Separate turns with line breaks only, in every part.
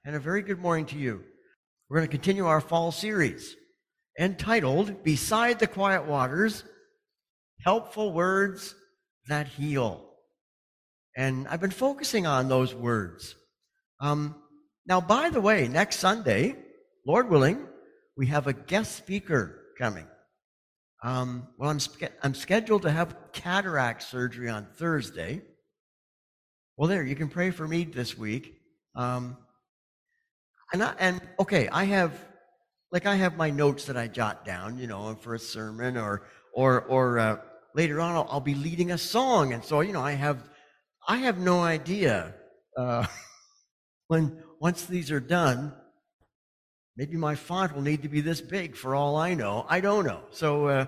and a very good morning to you. We're going to continue our fall series entitled Beside the Quiet Waters, Helpful Words That Heal. And I've been focusing on those words. Now, by the way, next Sunday, Lord willing, we have a guest speaker coming. I'm scheduled to have cataract surgery on Thursday. Well, there, you can pray for me this week. I have my notes that I jot down, for a sermon or later on I'll be leading a song, and so I have no idea once these are done. Maybe my font will need to be this big for all I know. I don't know. So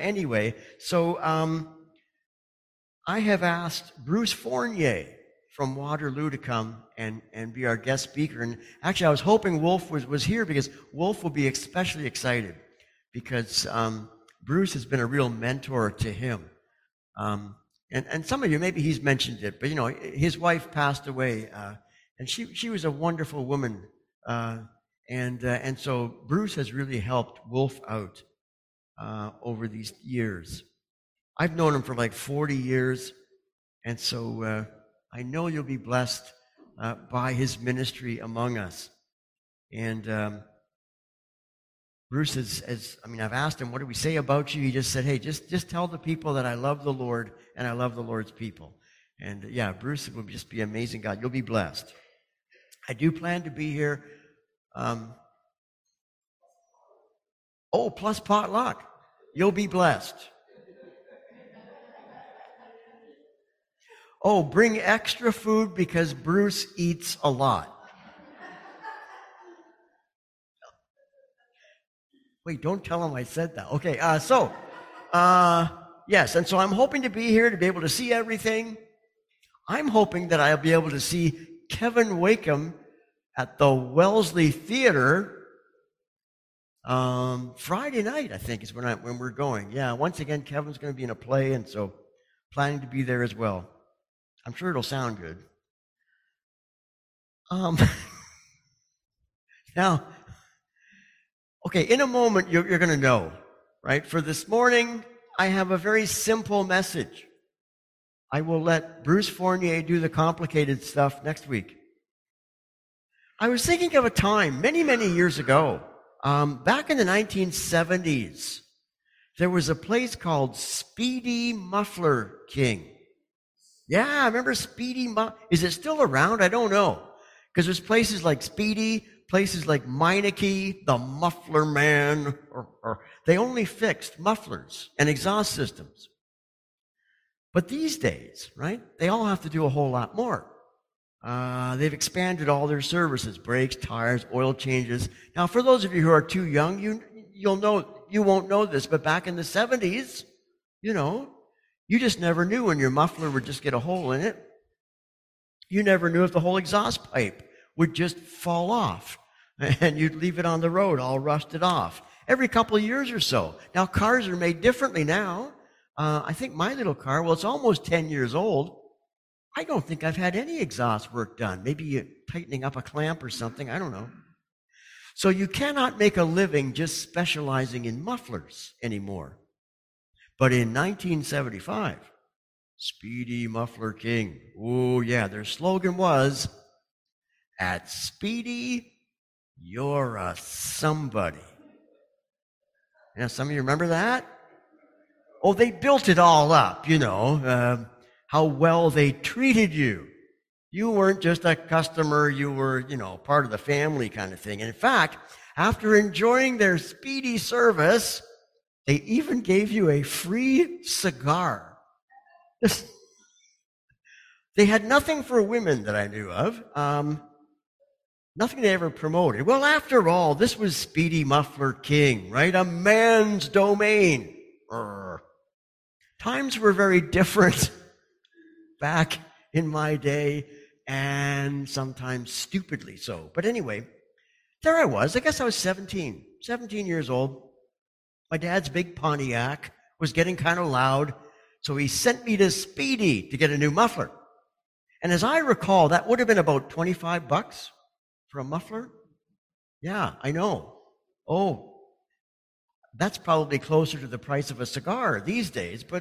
I have asked Bruce Fournier from Waterloo to come and be our guest speaker. And actually, I was hoping Wolf was here because Wolf will be especially excited because Bruce has been a real mentor to him. And some of you, maybe he's mentioned it, but his wife passed away, and she was a wonderful woman. And so Bruce has really helped Wolf out over these years. I've known him for like 40 years, and so I know you'll be blessed by his ministry among us. And Bruce I've asked him, what do we say about you? He just said, hey, just tell the people that I love the Lord and I love the Lord's people. And Bruce will just be amazing God. You'll be blessed. I do plan to be here. Plus potluck. You'll be blessed. Bring extra food because Bruce eats a lot. Wait, don't tell him I said that. Okay, yes, and so I'm hoping to be here to be able to see everything. I'm hoping that I'll be able to see Kevin Wakeham at the Wellesley Theater Friday night, I think, is when we're going. Yeah, once again, Kevin's going to be in a play, and so planning to be there as well. I'm sure it'll sound good. Now, okay, in a moment, you're going to know, right? For this morning, I have a very simple message. I will let Bruce Fournier do the complicated stuff next week. I was thinking of a time many, many years ago, back in the 1970s, there was a place called Speedy Muffler King. Yeah, I remember Speedy. Is it still around? I don't know. Because there's places like Speedy, places like Meineke, the Muffler Man, or they only fixed mufflers and exhaust systems. But these days, right, they all have to do a whole lot more. They've expanded all their services, brakes, tires, oil changes. Now, for those of you who are too young, you won't know this, but back in the 70s, you just never knew when your muffler would just get a hole in it. You never knew if the whole exhaust pipe would just fall off and you'd leave it on the road all rusted off every couple of years or so. Now, cars are made differently now. I think my little car, it's almost 10 years old. I don't think I've had any exhaust work done. Maybe tightening up a clamp or something. I don't know. So you cannot make a living just specializing in mufflers anymore. But in 1975, Speedy Muffler King. Oh, yeah, their slogan was, at Speedy, you're a somebody. Now, some of you remember that? They built it all up, how well they treated you. You weren't just a customer, you were, part of the family kind of thing. And in fact, after enjoying their Speedy service, they even gave you a free cigar. They had nothing for women that I knew of. Nothing they ever promoted. Well, after all, this was Speedy Muffler King, right? A man's domain. Times were very different back in my day, and sometimes stupidly so. But anyway, there I was. I guess I was 17 years old. My dad's big Pontiac was getting kind of loud, so he sent me to Speedy to get a new muffler. And as I recall, that would have been about $25. For a muffler? Yeah, I know. Oh, that's probably closer to the price of a cigar these days, but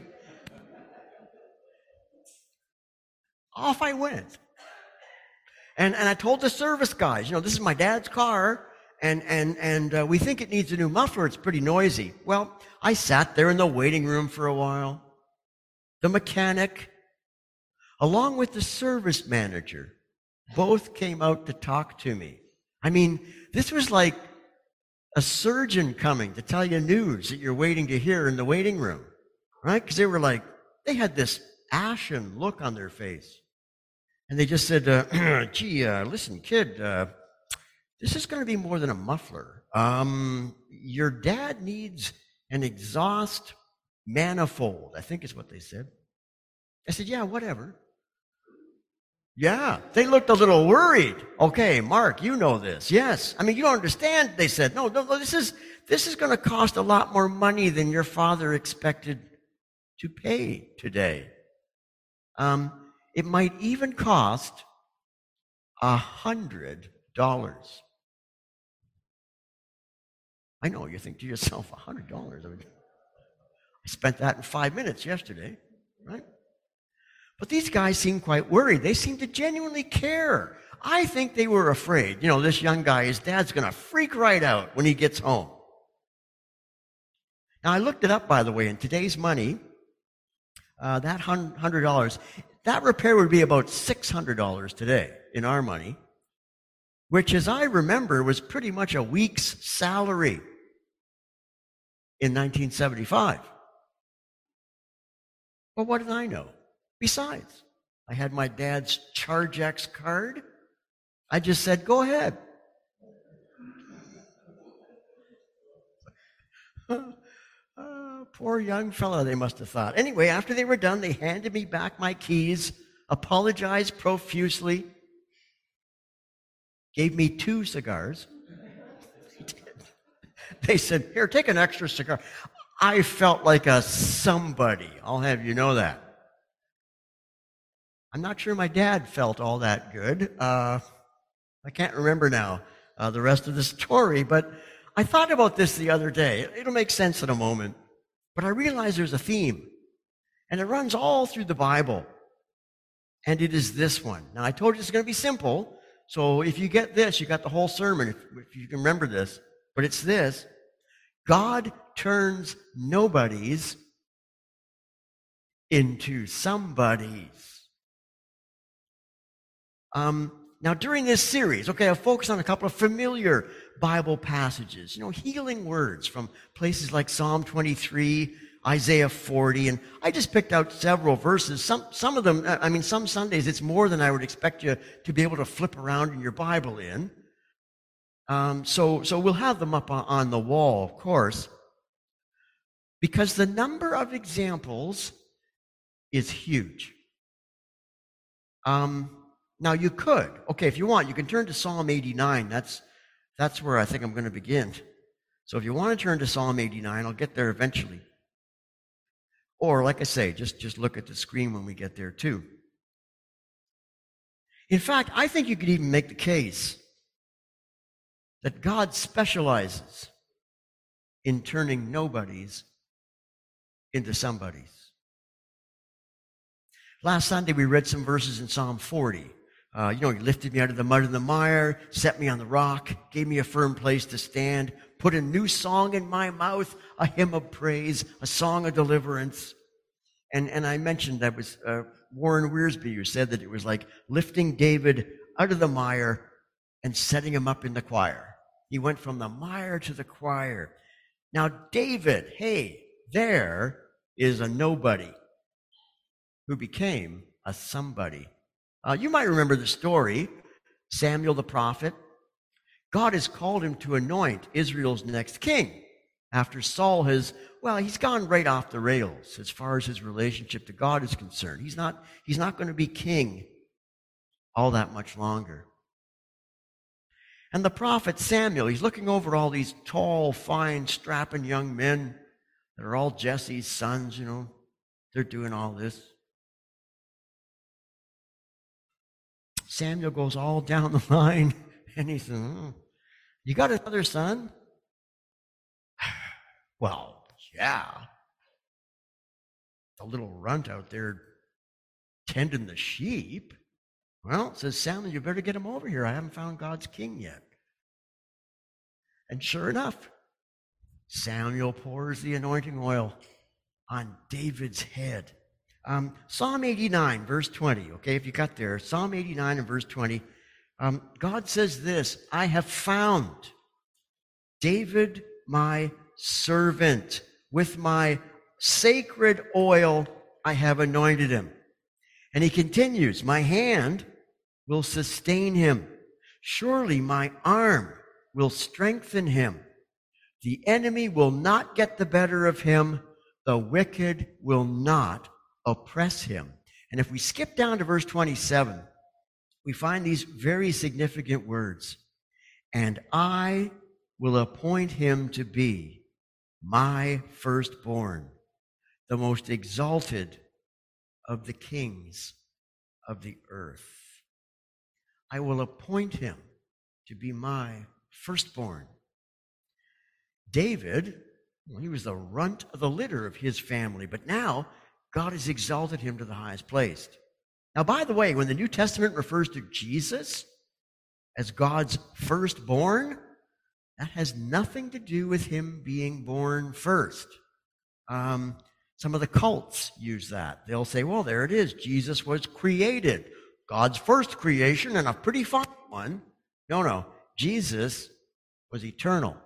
off I went. And I told the service guys, this is my dad's car, and we think it needs a new muffler. It's pretty noisy. Well, I sat there in the waiting room for a while. The mechanic, along with the service manager, both came out to talk to me. I mean, this was like a surgeon coming to tell you news that you're waiting to hear in the waiting room, right? Because they had this ashen look on their face. And they just said, listen, kid, this is going to be more than a muffler. Your dad needs an exhaust manifold, I think is what they said. I said, yeah, whatever. Yeah, they looked a little worried. Okay, Mark, you know this. Yes. I mean, you don't understand. They said, no, this is going to cost a lot more money than your father expected to pay today. It might even cost $100. I know, you think to yourself, $100. I mean, I spent that in 5 minutes yesterday, right? But these guys seemed quite worried. They seemed to genuinely care. I think they were afraid. This young guy, his dad's going to freak right out when he gets home. Now, I looked it up, by the way, in today's money, that $100, that repair would be about $600 today in our money, which, as I remember, was pretty much a week's salary in 1975. Well, what did I know? Besides, I had my dad's ChargeX card. I just said, go ahead. Poor young fella, they must have thought. Anyway, after they were done, they handed me back my keys, apologized profusely, gave me 2 cigars. They said, here, take an extra cigar. I felt like a somebody. I'll have you know that. I'm not sure my dad felt all that good. I can't remember now the rest of the story, but I thought about this the other day. It'll make sense in a moment. But I realize there's a theme, and it runs all through the Bible. And it is this one. Now, I told you it's going to be simple, so if you get this, you got the whole sermon, if you can remember this. But it's this: God turns nobodies into somebodies. Now, during this series, I'll focus on a couple of familiar Bible passages, healing words from places like Psalm 23, Isaiah 40, and I just picked out several verses. Some of them, some Sundays, it's more than I would expect you to be able to flip around in your Bible in. So we'll have them up on the wall, of course, because the number of examples is huge. Now you could, if you want, you can turn to Psalm 89. That's where I think I'm going to begin. So if you want to turn to Psalm 89, I'll get there eventually. Or, like I say, just look at the screen when we get there too. In fact, I think you could even make the case that God specializes in turning nobodies into somebodies. Last Sunday, we read some verses in Psalm 40. He lifted me out of the mud and the mire, set me on the rock, gave me a firm place to stand, put a new song in my mouth, a hymn of praise, a song of deliverance. And I mentioned that was Warren Wiersbe who said that it was like lifting David out of the mire and setting him up in the choir. He went from the mire to the choir. Now, David, there is a nobody who became a somebody. You might remember the story. Samuel the prophet. God has called him to anoint Israel's next king after Saul he's gone right off the rails as far as his relationship to God is concerned. He's not going to be king all that much longer. And the prophet Samuel, he's looking over all these tall, fine, strapping young men that are all Jesse's sons, They're doing all this. Samuel goes all down the line, And he said, you got another son? Well, yeah. The little runt out there tending the sheep. Well, says Samuel, you better get him over here. I haven't found God's king yet. And sure enough, Samuel pours the anointing oil on David's head. Psalm 89, verse 20. Okay, if you got there, Psalm 89 and verse 20. God says this, I have found David, my servant. With my sacred oil, I have anointed him. And he continues, my hand will sustain him. Surely my arm will strengthen him. The enemy will not get the better of him. The wicked will not oppress him. And if we skip down to verse 27, we find these very significant words. And I will appoint him to be my firstborn, the most exalted of the kings of the earth. I will appoint him to be my firstborn. David, well, he was the runt of the litter of his family, but now God has exalted him to the highest place. Now, by the way, when the New Testament refers to Jesus as God's firstborn, that has nothing to do with him being born first. Some of the cults use that. They'll say, well, there it is. Jesus was created. God's first creation, and a pretty fine one. No. Jesus was eternal.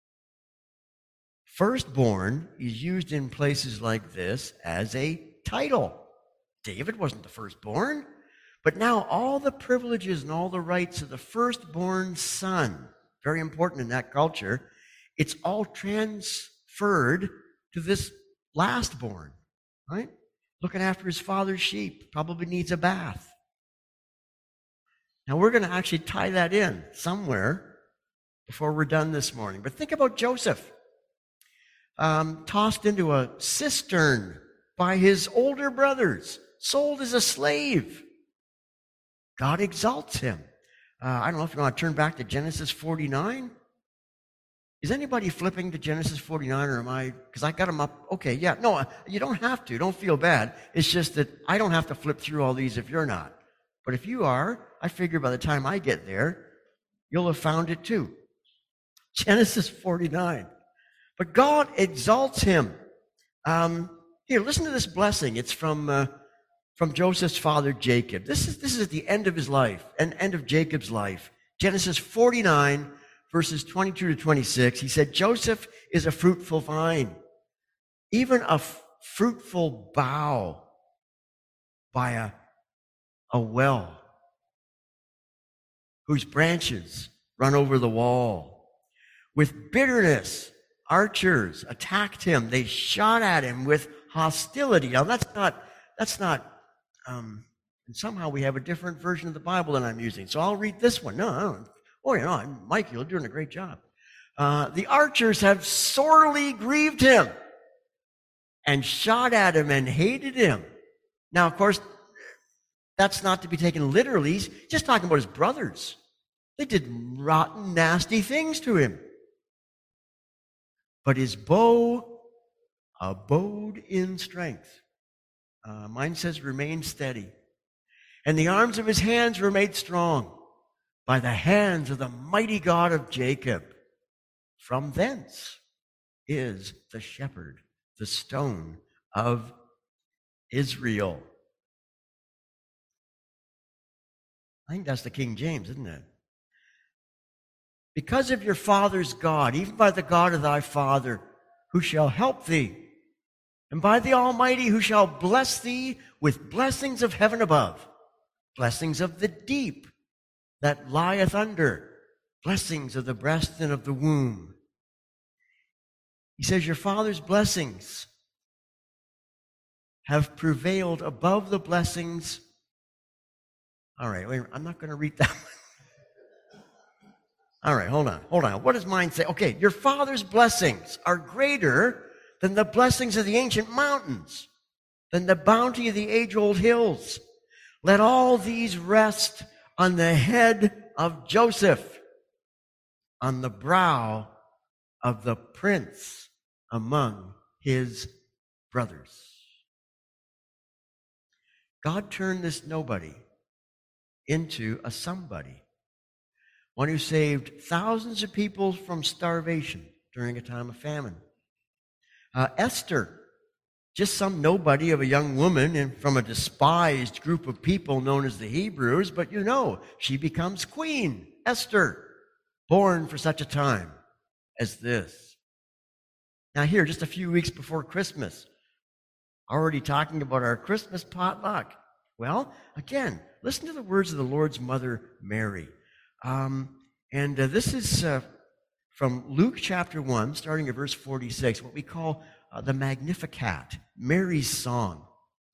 Firstborn is used in places like this as a title. David wasn't the firstborn, but now all the privileges and all the rights of the firstborn son, very important in that culture, it's all transferred to this lastborn, right? Looking after his father's sheep, probably needs a bath. Now we're going to actually tie that in somewhere before we're done this morning. But think about Joseph, tossed into a cistern by his older brothers, sold as a slave. God exalts him. I don't know if you want to turn back to Genesis 49. Is anybody flipping to Genesis 49, or am I? Because I got them up. Okay, yeah. No, you don't have to. Don't feel bad. It's just that I don't have to flip through all these if you're not. But if you are, I figure by the time I get there, you'll have found it too. Genesis 49. But God exalts him. Here, listen to this blessing. It's from Joseph's father Jacob. This is at the end of his life, and end of Jacob's life. Genesis 49, verses 22 to 26. He said, Joseph is a fruitful vine, even a fruitful bough by a well, whose branches run over the wall. With bitterness, archers attacked him. They shot at him with hostility. Now that's not, and somehow we have a different version of the Bible than I'm using. So I'll read this one. Mike, you're doing a great job. The archers have sorely grieved him and shot at him and hated him. Now, of course, that's not to be taken literally. He's just talking about his brothers. They did rotten, nasty things to him. But his bow abode in strength. Mine says remain steady. And the arms of his hands were made strong by the hands of the mighty God of Jacob. From thence is the shepherd, the stone of Israel. I think that's the King James, isn't it? Because of your father's God, even by the God of thy father, who shall help thee, and by the Almighty, who shall bless thee with blessings of heaven above, blessings of the deep that lieth under, blessings of the breast and of the womb. He says, your father's blessings have prevailed above the blessings. All right, wait, I'm not going to read that one. All right, hold on. What does mine say? Okay, your father's blessings are greater than the blessings of the ancient mountains, than the bounty of the age-old hills. Let all these rest on the head of Joseph. on the brow of the prince among his brothers. God turned this nobody into a somebody, one who saved thousands of people from starvation during a time of famine. Esther, just some nobody of a young woman and from a despised group of people known as the Hebrews, but she becomes Queen Esther, born for such a time as this. Now here, just a few weeks before Christmas, already talking about our Christmas potluck. Well, again, listen to the words of the Lord's mother, Mary. This is from Luke chapter 1, starting at verse 46, what we call the Magnificat, Mary's song.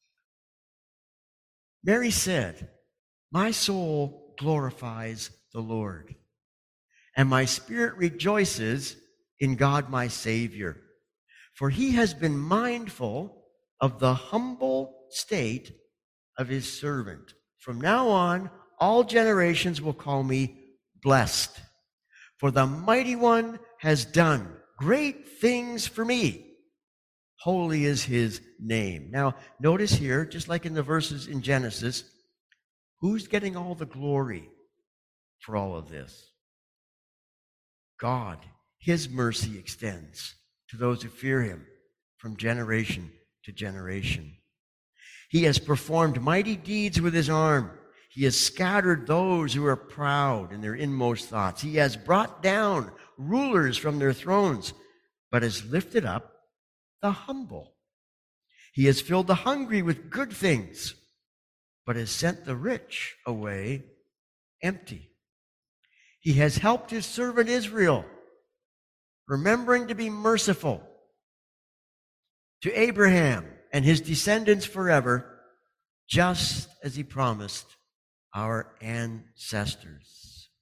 Mary said, "My soul glorifies the Lord, and my spirit rejoices in God my Savior, for he has been mindful of the humble state of his servant. From now on, all generations will call me blessed, for the Mighty One has done great things for me. Holy is his name." Now, notice here, just like in the verses in Genesis, who's getting all the glory for all of this? God. His mercy extends to those who fear him from generation to generation. He has performed mighty deeds with his arm. He has scattered those who are proud in their inmost thoughts. He has brought down rulers from their thrones, but has lifted up the humble. He has filled the hungry with good things, but has sent the rich away empty. He has helped his servant Israel, remembering to be merciful to Abraham and his descendants forever, just as he promised our ancestors.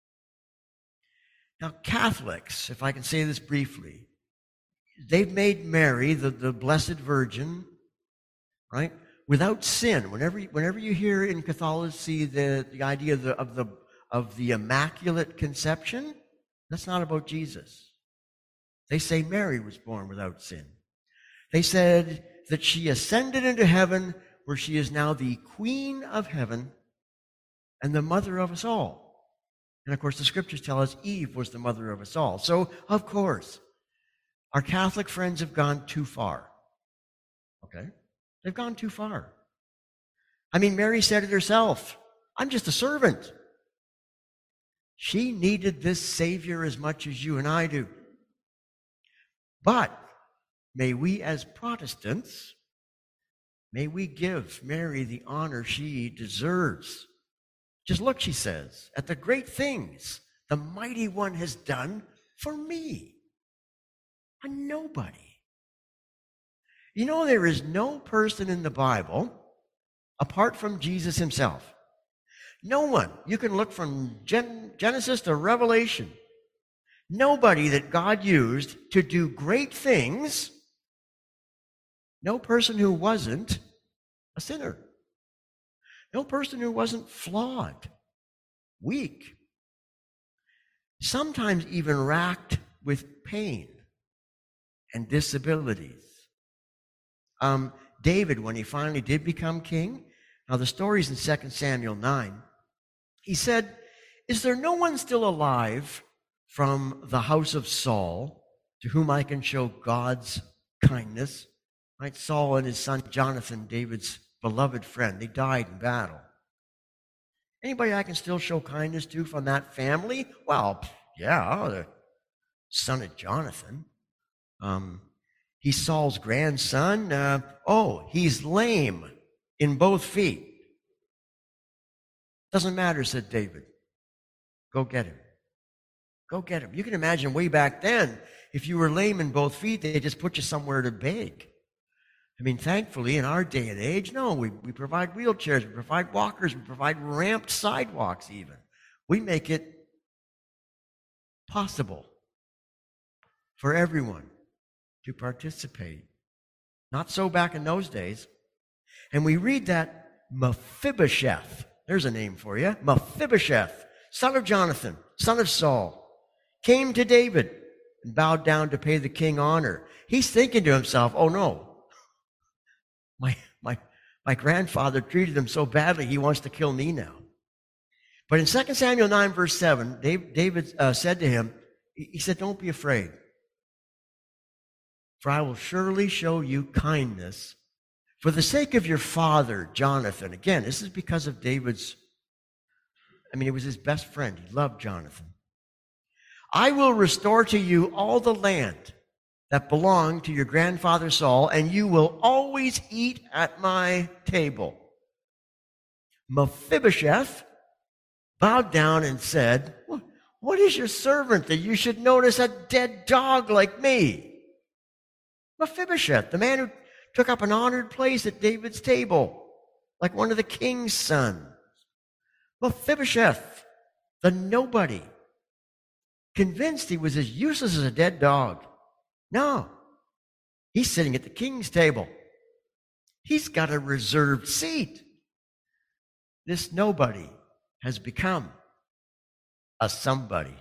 Now, Catholics, if I can say this briefly, they've made Mary, the Blessed Virgin, right, without sin. Whenever you hear in Catholicism the idea of the Immaculate Conception, that's not about Jesus. They say Mary was born without sin. They said that she ascended into heaven, where she is now the Queen of heaven and the mother of us all. And of course, the scriptures tell us Eve was the mother of us all. So, of course, our Catholic friends have gone too far. Okay? They've gone too far. I mean, Mary said it herself, "I'm just a servant." She needed this Savior as much as you and I do. But may we as Protestants, may we give Mary the honor she deserves. Just look, she says, at the great things the Mighty One has done for me, a nobody. There is no person in the Bible, apart from Jesus himself. No one. You can look from Genesis to Revelation. Nobody that God used to do great things. No person who wasn't a sinner. No person who wasn't flawed, weak, sometimes even racked with pain and disabilities. David, when he finally did become king, now the story's in 2 Samuel 9, he said, "Is there no one still alive from the house of Saul to whom I can show God's kindness?" Right? Saul and his son Jonathan, David's beloved friend, they died in battle. Anybody I can still show kindness to from that family? Well, yeah, the son of Jonathan. He's Saul's grandson. He's lame in both feet. "Doesn't matter," said David. "Go get him. Go get him." You can imagine way back then, if you were lame in both feet, they just put you somewhere to beg. I mean, thankfully, in our day and age, no, we provide wheelchairs, we provide walkers, we provide ramped sidewalks even. We make it possible for everyone to participate. Not so back in those days. And we read that Mephibosheth, there's a name for you, Mephibosheth, son of Jonathan, son of Saul, came to David and bowed down to pay the king honor. He's thinking to himself, oh no, my grandfather treated him so badly, he wants to kill me now. But in 2 Samuel 9, verse 7, David said to him, he said, don't be afraid, for I will surely show you kindness for the sake of your father, Jonathan. Again, this is because of David's, it was his best friend. He loved Jonathan. I will restore to you all the land that belonged to your grandfather Saul, and you will always eat at my table. Mephibosheth bowed down and said, what is your servant that you should notice a dead dog like me? Mephibosheth, the man who took up an honored place at David's table, like one of the king's sons. Mephibosheth, the nobody, convinced he was as useless as a dead dog. No, he's sitting at the king's table. He's got a reserved seat. This nobody has become a somebody.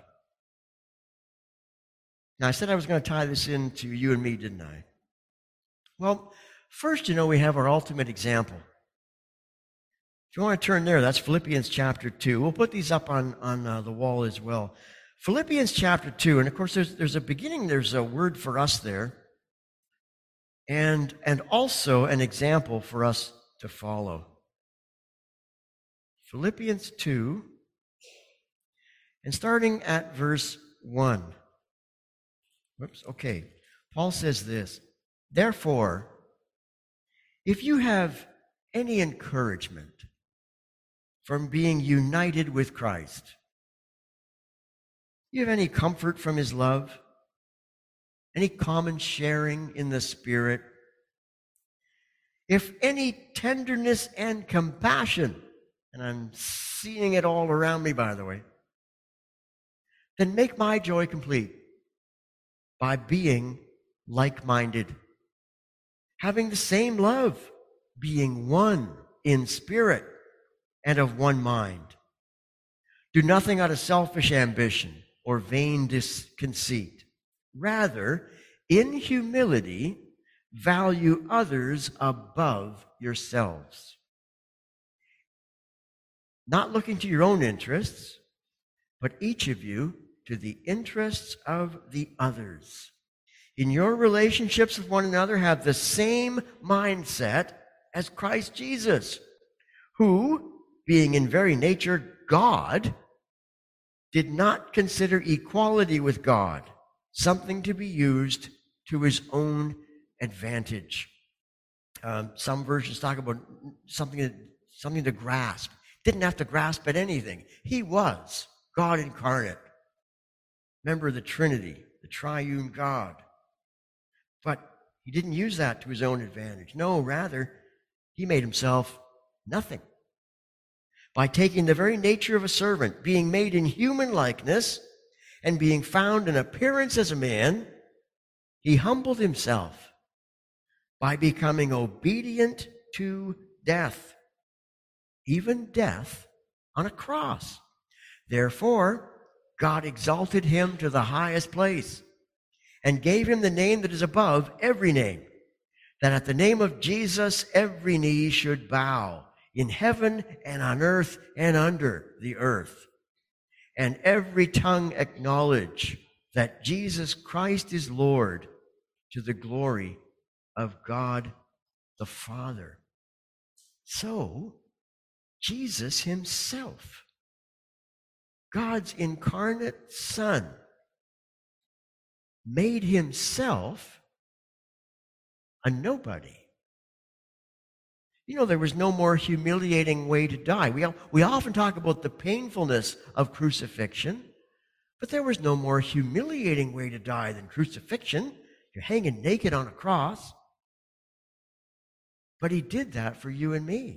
Now, I said I was going to tie this into you and me, didn't I? Well, first, we have our ultimate example. If you want to turn there, that's Philippians chapter 2. We'll put these up on the wall as well. Philippians chapter 2, and of course there's a beginning, there's a word for us there, and also an example for us to follow. Philippians 2, and starting at verse 1. Paul says this, therefore, if you have any encouragement from being united with Christ, you have any comfort from his love, any common sharing in the Spirit, if any tenderness and compassion, and I'm seeing it all around me, by the way, then make my joy complete by being like-minded, having the same love, being one in spirit and of one mind. Do nothing out of selfish ambition or vain conceit. Rather, in humility, value others above yourselves, not looking to your own interests, but each of you to the interests of the others. In your relationships with one another, have the same mindset as Christ Jesus, who, being in very nature God, did not consider equality with God something to be used to his own advantage. Some versions talk about something to grasp. Didn't have to grasp at anything. He was God incarnate, member of the Trinity, the triune God. But he didn't use that to his own advantage. No, rather, he made himself nothing by taking the very nature of a servant, being made in human likeness, and being found in appearance as a man. He humbled himself by becoming obedient to death, even death on a cross. Therefore, God exalted him to the highest place and gave him the name that is above every name, that at the name of Jesus every knee should bow, in heaven and on earth and under the earth, and every tongue acknowledge that Jesus Christ is Lord, to the glory of God the Father. So, Jesus himself, God's incarnate Son, made himself a nobody. There was no more humiliating way to die. We often talk about the painfulness of crucifixion, but there was no more humiliating way to die than crucifixion. You're hanging naked on a cross. But he did that for you and me.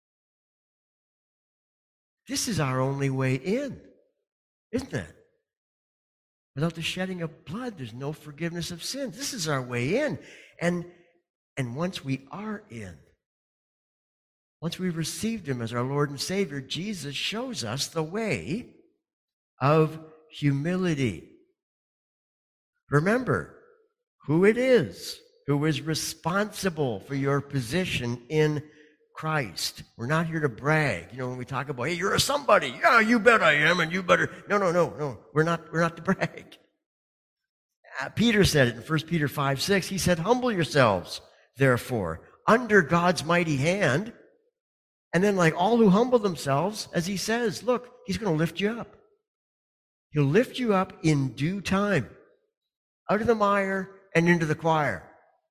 This is our only way in, isn't it? Without the shedding of blood, there's no forgiveness of sins. This is our way in. And once we are in, once we've received him as our Lord and Savior, Jesus shows us the way of humility. remember who it is who is responsible for your position in Christ. We're not here to brag. When we talk about, hey, you're a somebody. Yeah, you bet I am, and you better. No. We're not to brag. Peter said it in 1 Peter 5:6. He said, humble yourselves, therefore, under God's mighty hand. And then like all who humble themselves, as he says, look, he's going to lift you up. He'll lift you up in due time, out of the mire and into the choir.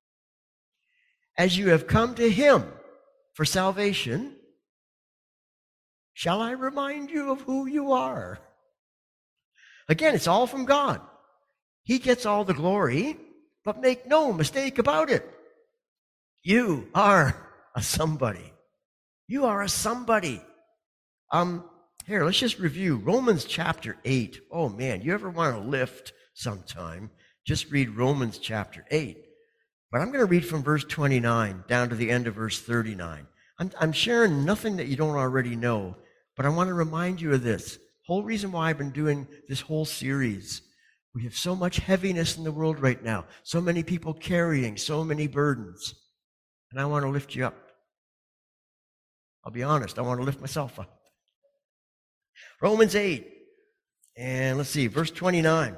As you have come to him for salvation, shall I remind you of who you are? Again, it's all from God. He gets all the glory, but make no mistake about it. You are a somebody. You are a somebody. Here, let's just review Romans chapter 8. Oh man, you ever want to lift sometime? Just read Romans chapter 8. But I'm going to read from verse 29 down to the end of verse 39. I'm sharing nothing that you don't already know, but I want to remind you of this. Whole reason why I've been doing this whole series. We have so much heaviness in the world right now. So many people carrying so many burdens. And I want to lift you up. I'll be honest, I want to lift myself up. Romans 8. And let's see, verse 29.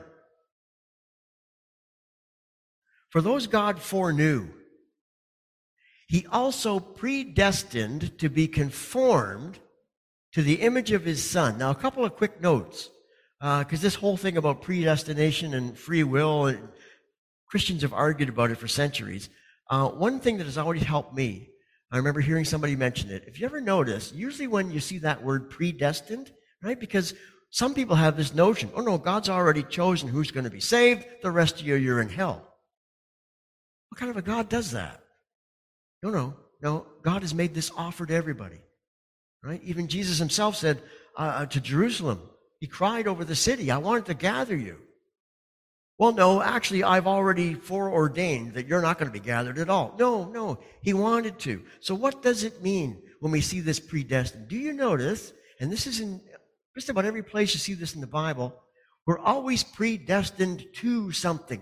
For those God foreknew, he also predestined to be conformed to the image of his Son. Now, a couple of quick notes, because this whole thing about predestination and free will, and Christians have argued about it for centuries. One thing that has always helped me, I remember hearing somebody mention it. If you ever notice, usually when you see that word predestined, right? Because some people have this notion, oh no, God's already chosen who's going to be saved, the rest of you, you're in hell. What kind of a God does that? No. God has made this offer to everybody, right? Even Jesus himself said to Jerusalem, he cried over the city, I wanted to gather you. Well, no, actually, I've already foreordained that you're not going to be gathered at all. No, he wanted to. So what does it mean when we see this predestined? Do you notice, and this is in just about every place you see this in the Bible, we're always predestined to something.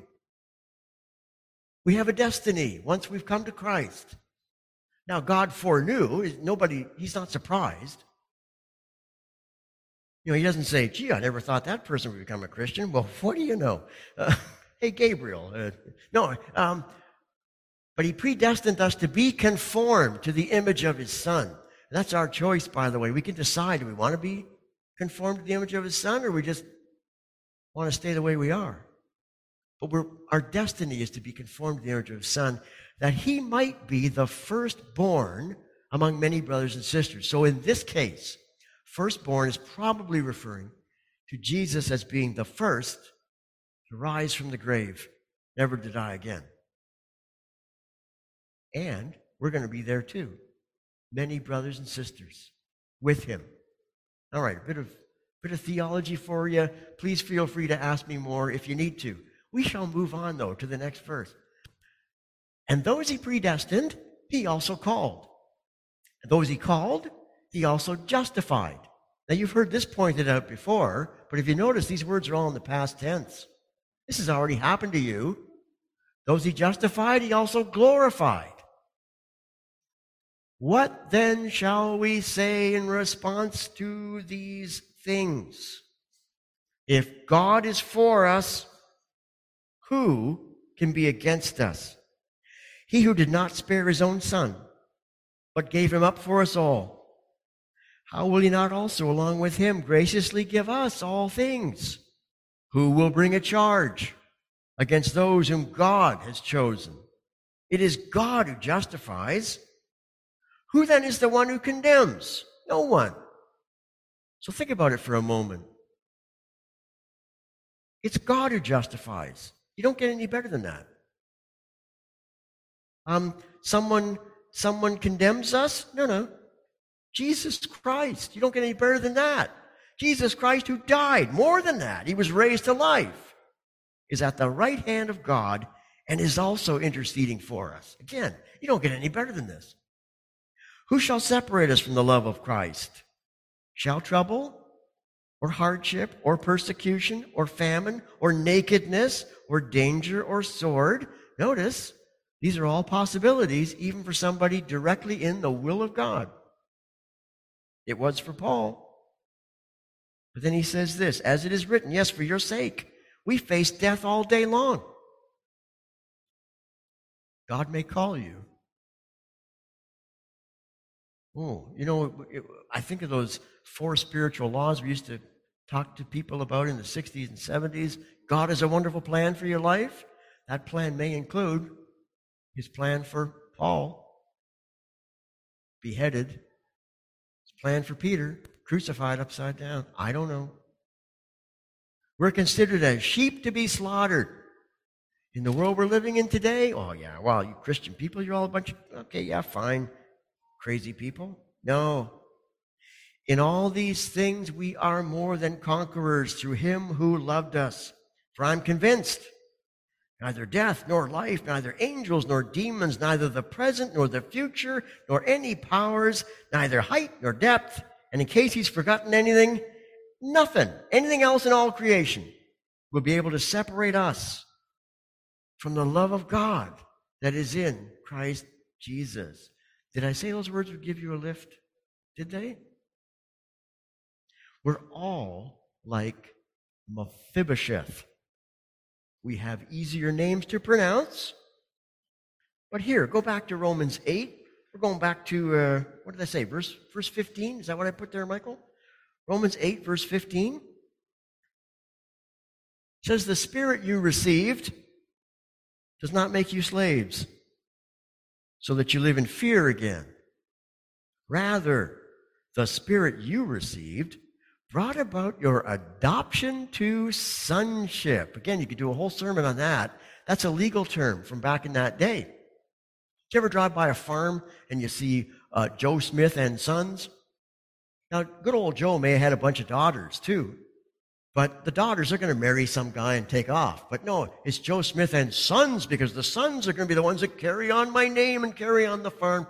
We have a destiny once we've come to Christ. Now, God foreknew. He's not surprised. He doesn't say, gee, I never thought that person would become a Christian. Well, what do you know? Hey, Gabriel. But he predestined us to be conformed to the image of his Son. That's our choice, by the way. We can decide, do we want to be conformed to the image of his Son, or we just want to stay the way we are? But our destiny is to be conformed to the image of his Son, that he might be the firstborn among many brothers and sisters. So in this case, firstborn is probably referring to Jesus as being the first to rise from the grave, never to die again. And we're going to be there too. Many brothers and sisters with him. All right, a bit of theology for you. Please feel free to ask me more if you need to. We shall move on, though, to the next verse. And those he predestined, he also called. And those he called, he also justified. Now, you've heard this pointed out before, but if you notice, these words are all in the past tense. This has already happened to you. Those he justified, he also glorified. What then shall we say in response to these things? If God is for us, who can be against us? He who did not spare his own Son, but gave him up for us all, how will he not also, along with him, graciously give us all things? Who will bring a charge against those whom God has chosen? It is God who justifies. Who then is the one who condemns? No one. So think about it for a moment. It's God who justifies. You don't get any better than that. Someone condemns us? No. Jesus Christ. You don't get any better than that. Jesus Christ, who died, more than that, he was raised to life, is at the right hand of God and is also interceding for us. Again, you don't get any better than this. Who shall separate us from the love of Christ? Shall trouble, or hardship or persecution or famine or nakedness or danger or sword. Notice, these are all possibilities even for somebody directly in the will of God. It was for Paul. But then he says this, as it is written, yes, for your sake, we face death all day long. God may call you. Oh, I think of those 4 spiritual laws we used to talk to people about in the 60s and 70s. God has a wonderful plan for your life. That plan may include his plan for Paul, beheaded. His plan for Peter, crucified upside down. I don't know. We're considered as sheep to be slaughtered. In the world we're living in today, oh yeah, well, you Christian people, you're all a bunch of, okay, yeah, fine, crazy people. No. In all these things we are more than conquerors through him who loved us. For I'm convinced, neither death nor life, neither angels nor demons, neither the present nor the future, nor any powers, neither height nor depth, and in case he's forgotten anything, nothing, anything else in all creation will be able to separate us from the love of God that is in Christ Jesus. Did I say those words would give you a lift? Did they? We're all like Mephibosheth. We have easier names to pronounce. But here, go back to Romans 8. We're going back to, what did I say, verse 15? Is that what I put there, Michael? Romans 8, verse 15. It says, the Spirit you received does not make you slaves, so that you live in fear again. Rather, the Spirit you received brought about your adoption to sonship. Again, you could do a whole sermon on that. That's a legal term from back in that day. Did you ever drive by a farm and you see Joe Smith and Sons? Now, good old Joe may have had a bunch of daughters too, but the daughters are going to marry some guy and take off. But no, it's Joe Smith and Sons, because the sons are going to be the ones that carry on my name and carry on the farm.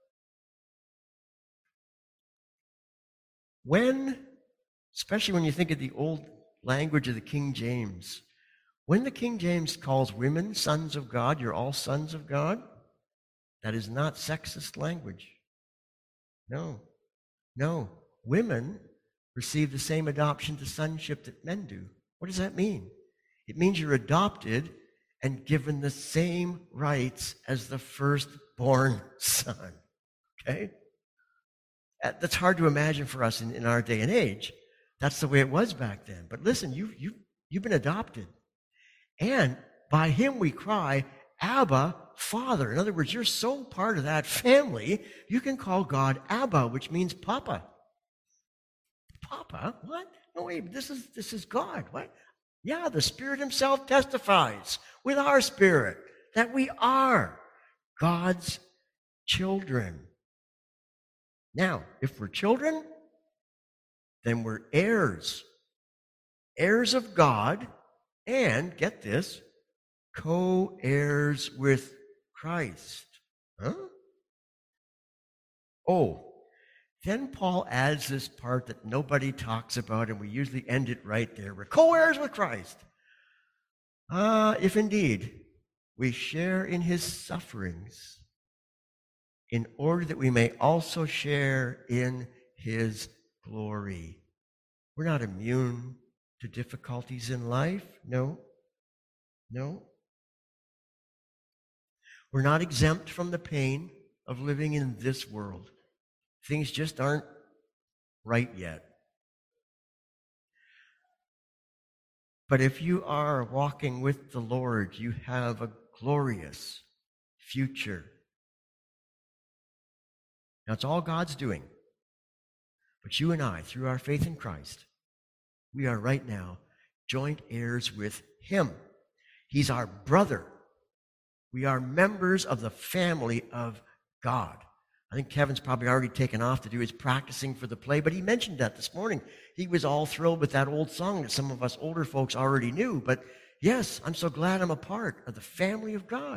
Especially when you think of the old language of the King James, when the King James calls women sons of God, you're all sons of God, that is not sexist language. No. Women receive the same adoption to sonship that men do. What does that mean? It means you're adopted and given the same rights as the firstborn son. Okay? That's hard to imagine for us in our day and age. That's the way it was back then. But listen, you've been adopted. And by him we cry, Abba, Father. In other words, you're so part of that family, you can call God Abba, which means Papa. Papa? What? No, wait, this is God. What? Yeah, the Spirit himself testifies with our spirit that we are God's children. Now, if we're children, then we're heirs. Heirs of God, and, get this, co-heirs with Christ. Huh? Oh, then Paul adds this part that nobody talks about, and we usually end it right there. We're co-heirs with Christ. If indeed we share in his sufferings, in order that we may also share in his glory. We're not immune to difficulties in life. No. We're not exempt from the pain of living in this world. Things just aren't right yet. But if you are walking with the Lord, you have a glorious future. Now, it's all God's doing. But you and I, through our faith in Christ, we are right now joint heirs with him. He's our brother. We are members of the family of God. I think Kevin's probably already taken off to do his practicing for the play, but he mentioned that this morning. He was all thrilled with that old song that some of us older folks already knew. But yes, I'm so glad I'm a part of the family of God.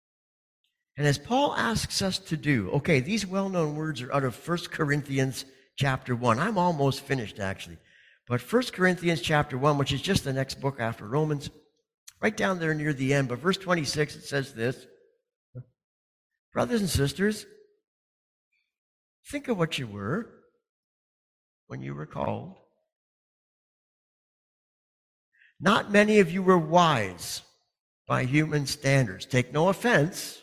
And as Paul asks us to do, okay, these well-known words are out of 1 Corinthians chapter 1. I'm almost finished, actually. But 1 Corinthians chapter 1, which is just the next book after Romans, right down there near the end. But verse 26, it says this: brothers and sisters, think of what you were when you were called. Not many of you were wise by human standards. Take no offense.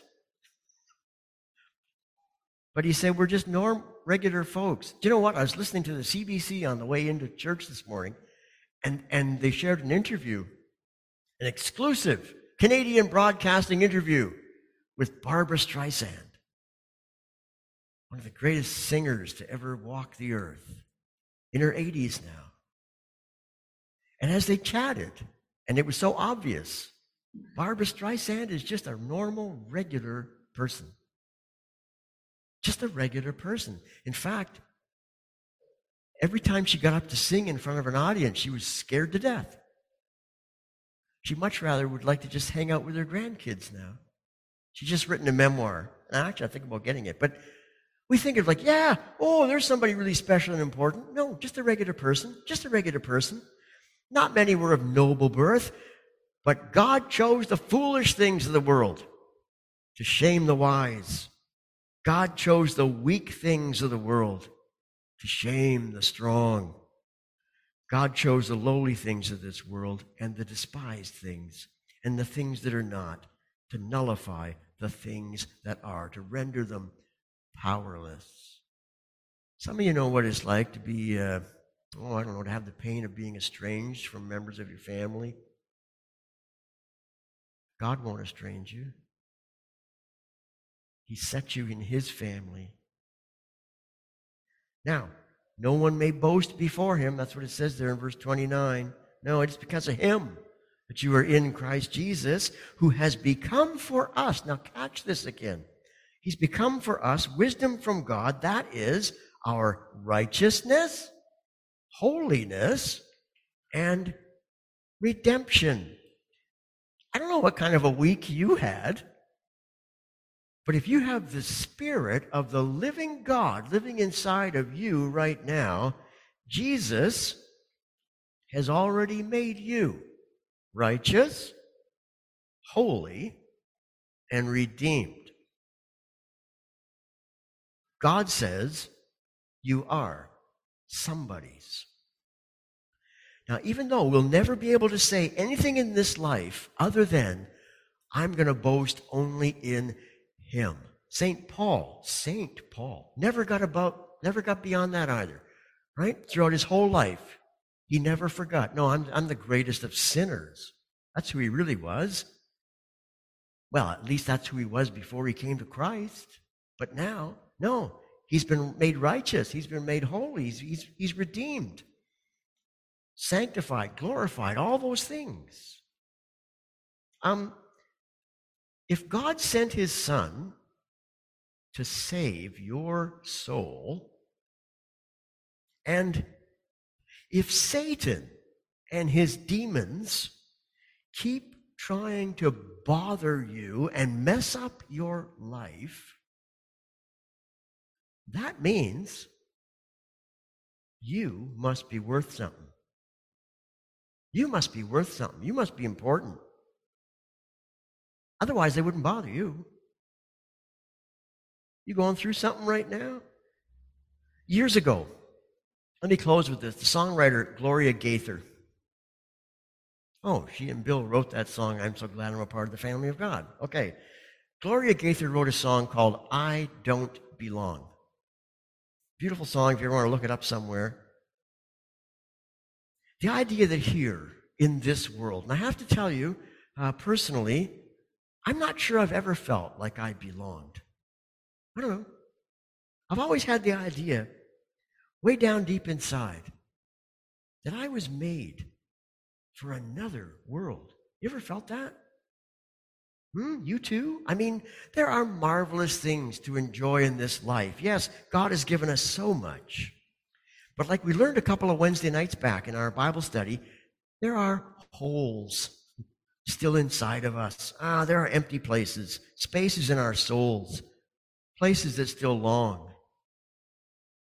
But he said, we're just regular folks. Do you know what? I was listening to the CBC on the way into church this morning, and they shared an interview, an exclusive Canadian broadcasting interview with Barbra Streisand, one of the greatest singers to ever walk the earth, in her 80s now. And as they chatted, and it was so obvious, Barbra Streisand is just a normal, regular person. Just a regular person. In fact, every time she got up to sing in front of an audience, she was scared to death. She much rather would like to just hang out with her grandkids now. She's just written a memoir. Actually, I think about getting it. But we think of there's somebody really special and important. No, just a regular person. Just a regular person. Not many were of noble birth, but God chose the foolish things of the world to shame the wise. God chose the weak things of the world to shame the strong. God chose the lowly things of this world and the despised things and the things that are not, to nullify the things that are, to render them powerless. Some of you know what it's like to be, to have the pain of being estranged from members of your family. God won't estrange you. He set you in his family. Now, no one may boast before him. That's what it says there in verse 29. No, it's because of him that you are in Christ Jesus, who has become for us. Now, catch this again. He's become for us wisdom from God. That is our righteousness, holiness, and redemption. I don't know what kind of a week you had, but if you have the Spirit of the living God living inside of you right now, Jesus has already made you righteous, holy, and redeemed. God says you are somebody's. Now, even though we'll never be able to say anything in this life other than, I'm going to boast only in him. Saint Paul, never got beyond that either, right? Throughout his whole life, he never forgot. No, I'm the greatest of sinners. That's who he really was. Well, at least that's who he was before he came to Christ. But now, no, he's been made righteous. He's been made holy. He's redeemed, sanctified, glorified, all those things. If God sent his Son to save your soul, and if Satan and his demons keep trying to bother you and mess up your life, that means you must be worth something. You must be worth something. You must be important. Otherwise, they wouldn't bother you. You going through something right now? Years ago, let me close with this. The songwriter Gloria Gaither. Oh, she and Bill wrote that song, I'm So Glad I'm a Part of the Family of God. Okay. Gloria Gaither wrote a song called I Don't Belong. Beautiful song if you ever want to look it up somewhere. The idea that here in this world, and I have to tell you, personally, I'm not sure I've ever felt like I belonged. I don't know. I've always had the idea, way down deep inside, that I was made for another world. You ever felt that? You too? I mean, there are marvelous things to enjoy in this life. Yes, God has given us so much. But like we learned a couple of Wednesday nights back in our Bible study, there are holes still inside of us. There are empty places, spaces in our souls, places that still long.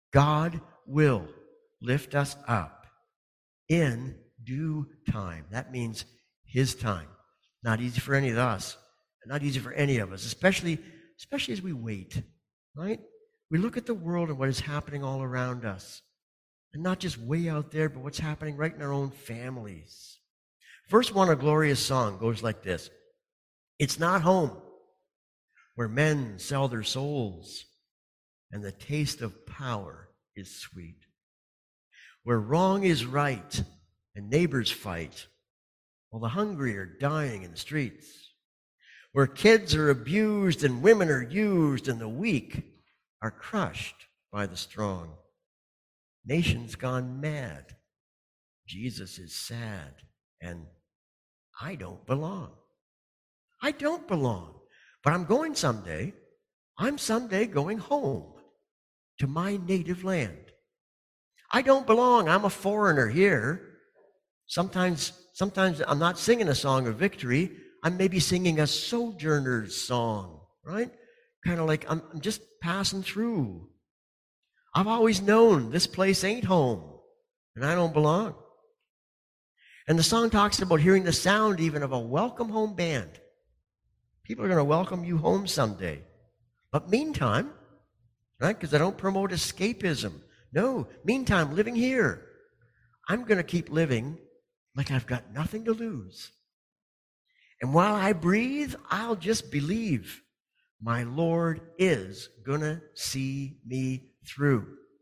God will lift us up in due time. That means his time. Not easy for any of us. Not easy for any of us, especially as we wait, right? We look at the world and what is happening all around us. And not just way out there, but what's happening right in our own families. Verse 1 of Gloria's song goes like this. It's not home where men sell their souls and the taste of power is sweet. Where wrong is right and neighbors fight while the hungry are dying in the streets. Where kids are abused and women are used and the weak are crushed by the strong. Nations gone mad. Jesus is sad and I don't belong. I don't belong, but I'm going someday. I'm someday going home to my native land. I don't belong. I'm a foreigner here. Sometimes I'm not singing a song of victory. I'm maybe singing a sojourner's song, right? Kind of like I'm just passing through. I've always known this place ain't home, and I don't belong. And the song talks about hearing the sound even of a welcome home band. People are going to welcome you home someday. But meantime, right, because I don't promote escapism. No, meantime, living here, I'm going to keep living like I've got nothing to lose. And while I breathe, I'll just believe my Lord is going to see me through.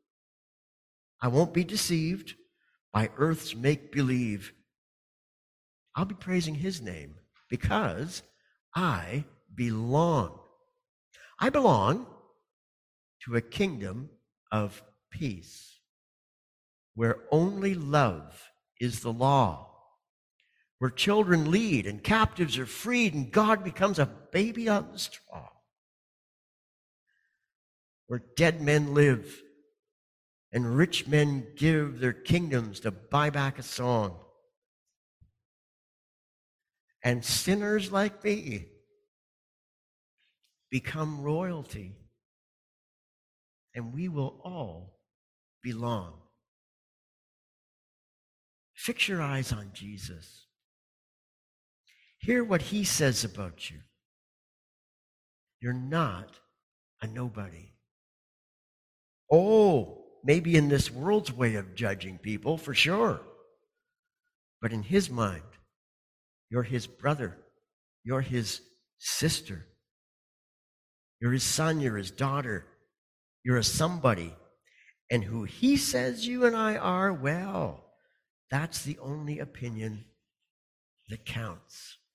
I won't be deceived by earth's make-believe. I'll be praising his name because I belong. I belong to a kingdom of peace where only love is the law, where children lead and captives are freed and God becomes a baby on the straw, where dead men live and rich men give their kingdoms to buy back a song, and sinners like me become royalty, and we will all belong. Fix your eyes on Jesus. Hear what he says about you. You're not a nobody. Oh, maybe in this world's way of judging people, for sure. But in his mind, you're his brother. You're his sister. You're his son. You're his daughter. You're a somebody. And who he says you and I are, well, that's the only opinion that counts.